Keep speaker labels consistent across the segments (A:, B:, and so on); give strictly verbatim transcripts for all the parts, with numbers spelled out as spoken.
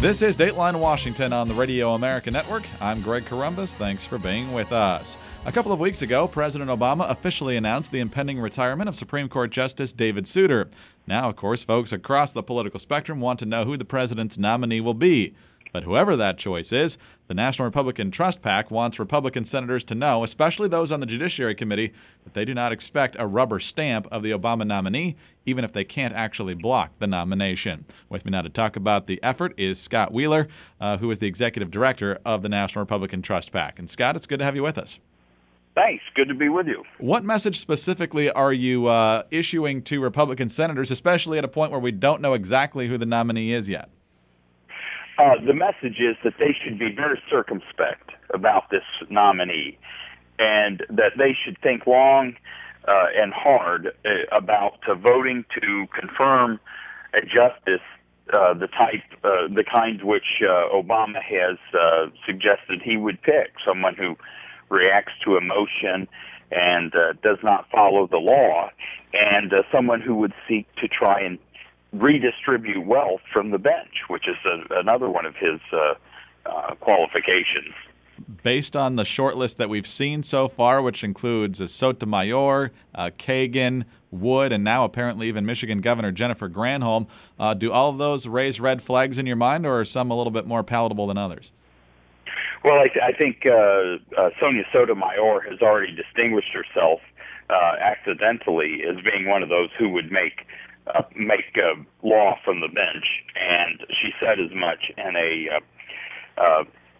A: This is Dateline Washington on the Radio America Network. I'm Greg Corombos. Thanks for being with us. A couple of weeks ago, President Obama officially announced the impending retirement of Supreme Court Justice David Souter. Now, of course, folks across the political spectrum want to know who the president's nominee will be. But whoever that choice is, the National Republican Trust PAC wants Republican senators to know, especially those on the Judiciary Committee, that they do not expect a rubber stamp of the Obama nominee, even if they can't actually block the nomination. With me now to talk about the effort is Scott Wheeler, uh, who is the executive director of the National Republican Trust PAC. And Scott, it's good to have you with us.
B: Thanks. Good to be with you.
A: What message specifically are you uh, issuing to Republican senators, especially at a point where we don't know exactly who the nominee is yet?
B: Uh, the message is that they should be very circumspect about this nominee and that they should think long uh, and hard uh, about uh, voting to confirm a justice, uh, the type, uh, the kind which uh, Obama has uh, suggested he would pick, someone who reacts to emotion and uh, does not follow the law, and uh, someone who would seek to try and redistribute wealth from the bench, which is a, another one of his uh, uh, qualifications.
A: Based on the short list that we've seen so far, which includes uh, Sotomayor, uh, Kagan, Wood, and now apparently even Michigan Governor Jennifer Granholm, uh, do all of those raise red flags in your mind, or are some a little bit more palatable than others?
B: Well, I, th- I think uh, uh, Sonia Sotomayor has already distinguished herself uh, accidentally as being one of those who would make Uh, make uh, law from the bench, and she said as much in a uh, uh,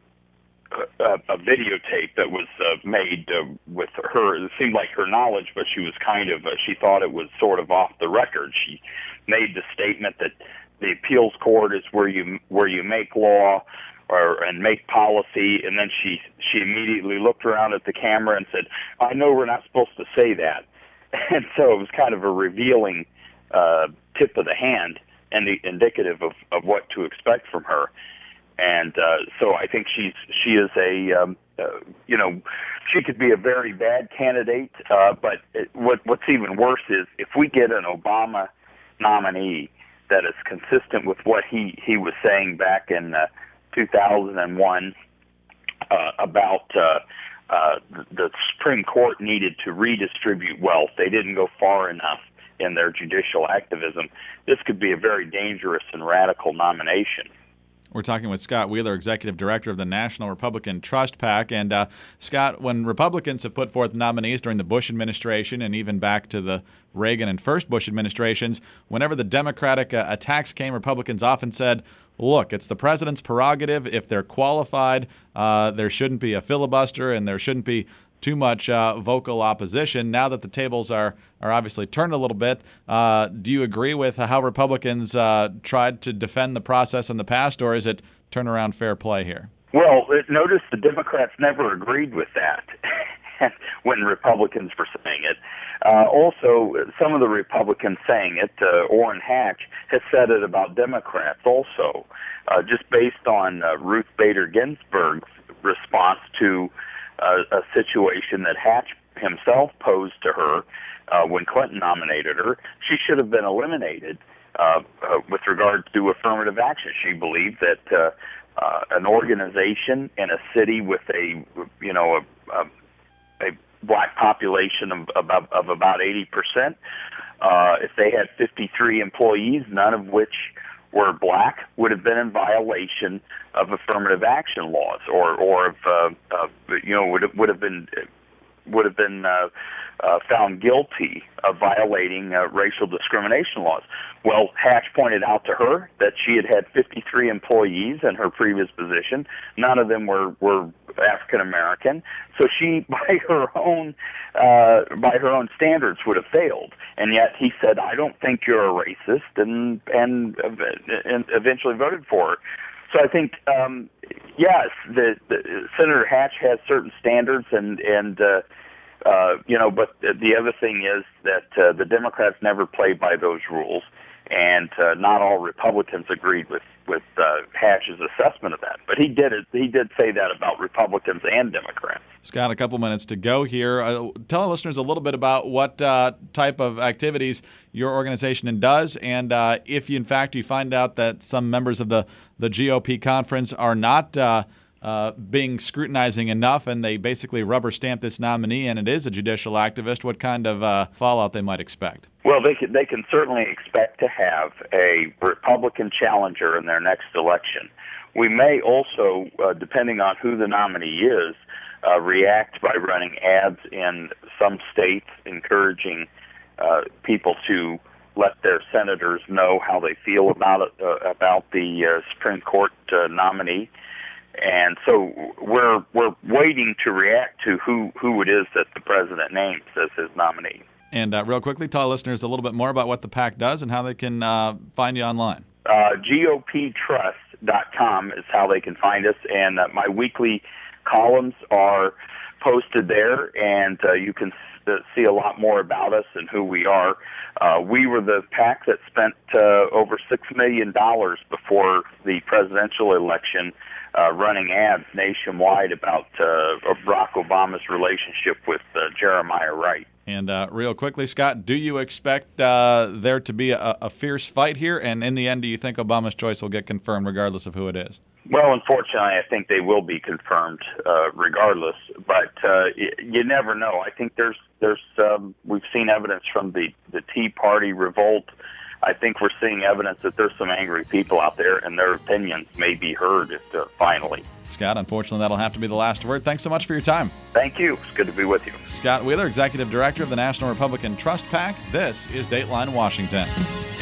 B: a, a videotape that was uh, made uh, with her. It seemed like her knowledge, but she was kind of uh, she thought it was sort of off the record. She made the statement that the appeals court is where you where you make law or and make policy, and then she she immediately looked around at the camera and said, "I know we're not supposed to say that," and so it was kind of a revealing Uh, tip of the hand and the indicative of, of what to expect from her. And uh, so I think she's she is a, um, uh, you know, she could be a very bad candidate, uh, but it, what what's even worse is if we get an Obama nominee that is consistent with what he, he was saying back in uh, two thousand one uh, about uh, uh, the Supreme Court needed to redistribute wealth. They didn't go far enough in their judicial activism. This could be a very dangerous and radical nomination.
A: We're talking with Scott Wheeler, Executive Director of the National Republican Trust PAC. And uh, Scott, when Republicans have put forth nominees during the Bush administration and even back to the Reagan and first Bush administrations, whenever the Democratic uh, attacks came, Republicans often said, look, it's the president's prerogative. If they're qualified, uh, there shouldn't be a filibuster and there shouldn't be too much uh, vocal opposition. Now that the tables are, are obviously turned a little bit, uh, do you agree with how Republicans uh, tried to defend the process in the past, or is it turnaround fair play here?
B: Well, notice the Democrats never agreed with that when Republicans were saying it. Uh, also, some of the Republicans saying it, uh, Orrin Hatch, has said it about Democrats also, uh, just based on uh, Ruth Bader Ginsburg's response to Uh, a situation that Hatch himself posed to her uh, when Clinton nominated her. She should have been eliminated uh, uh, with regard to affirmative action. She believed that uh, uh, an organization in a city with a, you know, a, a, a black population of, of, of about eighty percent, uh, if they had fifty-three employees, none of which were black, would have been in violation of affirmative action laws, or or of uh, uh, you know would have, would have been would have been uh, uh, found guilty of violating uh, racial discrimination laws. Well, Hatch pointed out to her that she had had fifty-three employees in her previous position. None of them were were African American, so she, by her own uh, by her own standards, would have failed. And yet he said, "I don't think you're a racist," and and, and eventually voted for her. So I think, um, yes, the, the Senator Hatch has certain standards, and and uh, uh, you know, but the other thing is that uh, the Democrats never play by those rules, and uh, not all Republicans agreed with with uh, Hatch's assessment of that. But he did it. He did say that about Republicans and Democrats.
A: Scott, a couple minutes to go here. Uh, tell our listeners a little bit about what uh, type of activities your organization does, and uh, if, you, in fact, you find out that some members of the, the G O P conference are not uh, uh, being scrutinizing enough, and they basically rubber stamp this nominee, and it is a judicial activist, what kind of uh, fallout they might expect?
B: Well, they can, they can certainly expect to have a Republican challenger in their next election. We may also, uh, depending on who the nominee is, uh, react by running ads in some states encouraging uh, people to let their senators know how they feel about it, uh, about the uh, Supreme Court uh, nominee. And so we're we're waiting to react to who, who it is that the president names as his nominee.
A: And uh, real quickly, tell listeners a little bit more about what the PAC does and how they can uh, find you online.
B: Uh, G O P trust dot com is how they can find us, and uh, my weekly columns are posted there, and uh, you can s- see a lot more about us and who we are. Uh, we were the PAC that spent uh, over six million dollars before the presidential election uh, running ads nationwide about uh, Barack Obama's relationship with uh, Jeremiah Wright.
A: And uh, real quickly, Scott, do you expect uh, there to be a, a fierce fight here? And in the end, do you think Obama's choice will get confirmed regardless of who it is?
B: Well, unfortunately, I think they will be confirmed uh, regardless. But uh, y- you never know. I think there's there's um, we've seen evidence from the, the Tea Party revolt. I think we're seeing evidence that there's some angry people out there, and their opinions may be heard uh, finally.
A: Scott, unfortunately, that'll have to be the last word. Thanks so much for your time.
B: Thank you. It's good to be with you.
A: Scott Wheeler, Executive Director of the National Republican Trust PAC. This is Dateline Washington.